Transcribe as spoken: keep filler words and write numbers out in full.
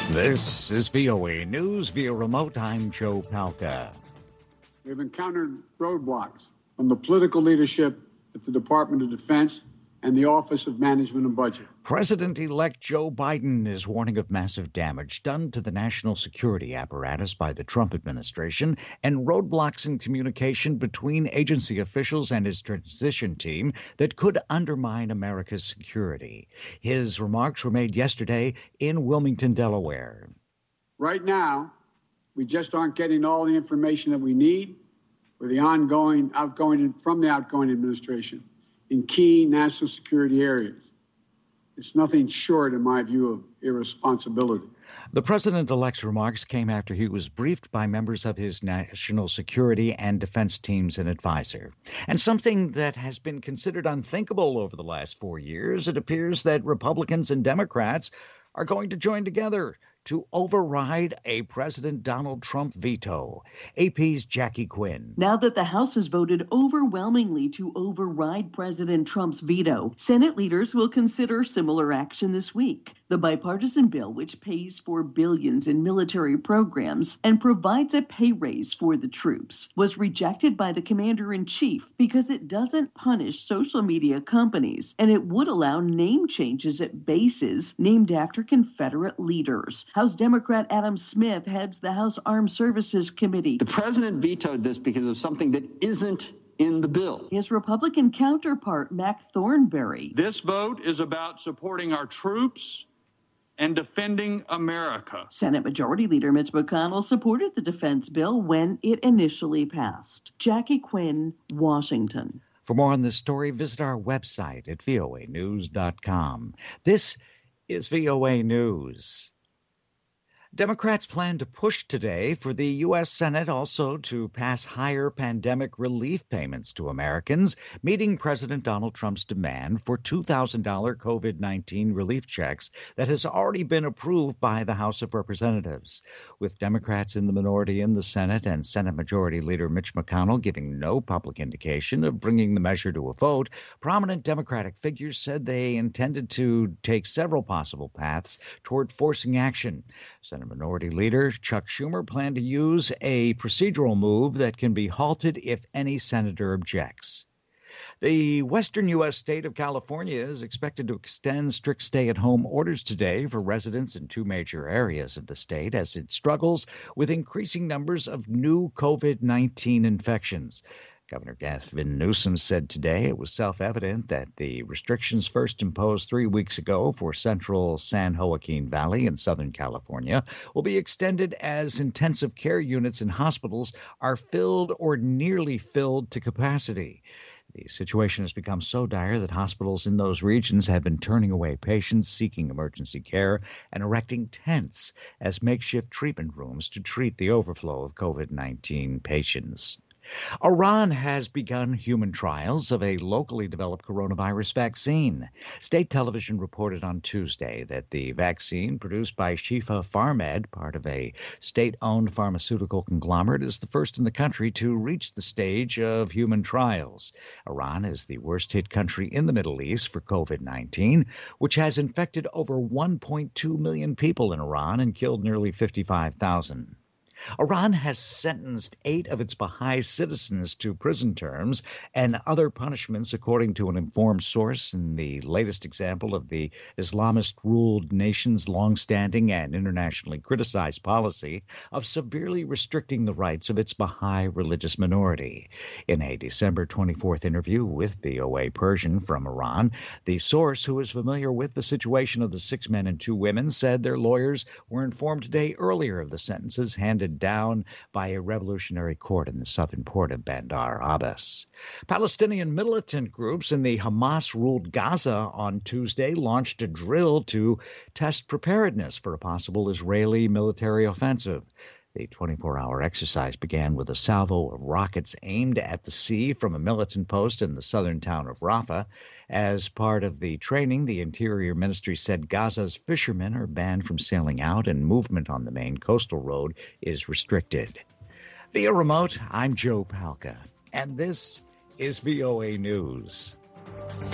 This is V O A News via remote. I'm Joe Palca. We've encountered roadblocks from the political leadership at the Department of Defense and the Office of Management and Budget. President-elect Joe Biden is warning of massive damage done to the national security apparatus by the Trump administration and roadblocks in communication between agency officials and his transition team that could undermine America's security. His remarks were made yesterday in Wilmington, Delaware. Right now, we just aren't getting all the information that we need for the ongoing, outgoing, from the outgoing administration in key national security areas. It's nothing short, in my view, of irresponsibility. The president-elect's remarks came after he was briefed by members of his national security and defense teams and advisor. And something that has been considered unthinkable over the last four years, it appears that Republicans and Democrats are going to join together to override a President Donald Trump veto. A P's Jackie Quinn. Now that the House has voted overwhelmingly to override President Trump's veto, Senate leaders will consider similar action this week. The bipartisan bill, which pays for billions in military programs and provides a pay raise for the troops, was rejected by the commander-in-chief because it doesn't punish social media companies, and it would allow name changes at bases named after Confederate leaders. House Democrat Adam Smith heads the House Armed Services Committee. The president vetoed this because of something that isn't in the bill. His Republican counterpart, Mac Thornberry. This vote is about supporting our troops and defending America. Senate Majority Leader Mitch McConnell supported the defense bill when it initially passed. Jackie Quinn, Washington. For more on this story, visit our website at V O A news dot com. This is V O A News. Democrats plan to push today for the U S. Senate also to pass higher pandemic relief payments to Americans, meeting President Donald Trump's demand for two thousand dollars COVID nineteen relief checks that has already been approved by the House of Representatives. With Democrats in the minority in the Senate and Senate Majority Leader Mitch McConnell giving no public indication of bringing the measure to a vote, prominent Democratic figures said they intended to take several possible paths toward forcing action. Senate Minority Leader Chuck Schumer planned to use a procedural move that can be halted if any senator objects. The western U S state of California is expected to extend strict stay-at-home orders today for residents in two major areas of the state as it struggles with increasing numbers of new COVID nineteen infections. Governor Gavin Newsom said today it was self-evident that the restrictions first imposed three weeks ago for central San Joaquin Valley in Southern California will be extended as intensive care units in hospitals are filled or nearly filled to capacity. The situation has become so dire that hospitals in those regions have been turning away patients seeking emergency care and erecting tents as makeshift treatment rooms to treat the overflow of COVID nineteen patients. Iran has begun human trials of a locally developed coronavirus vaccine. State television reported on Tuesday that the vaccine produced by Shifa Pharmed, part of a state-owned pharmaceutical conglomerate, is the first in the country to reach the stage of human trials. Iran is the worst-hit country in the Middle East for COVID nineteen, which has infected over one point two million people in Iran and killed nearly fifty-five thousand. Iran has sentenced eight of its Baha'i citizens to prison terms and other punishments, according to an informed source, in the latest example of the Islamist-ruled nation's longstanding and internationally criticized policy of severely restricting the rights of its Baha'i religious minority. In a December twenty-fourth interview with V O A Persian from Iran, the source, who is familiar with the situation of the six men and two women, said their lawyers were informed today earlier of the sentences handed down by a revolutionary court in the southern port of Bandar Abbas. Palestinian militant groups in the Hamas-ruled Gaza on Tuesday launched a drill to test preparedness for a possible Israeli military offensive. The twenty-four hour exercise began with a salvo of rockets aimed at the sea from a militant post in the southern town of Rafah. As part of the training, the Interior Ministry said Gaza's fishermen are banned from sailing out and movement on the main coastal road is restricted. Via remote, I'm Joe Palca, and this is V O A News.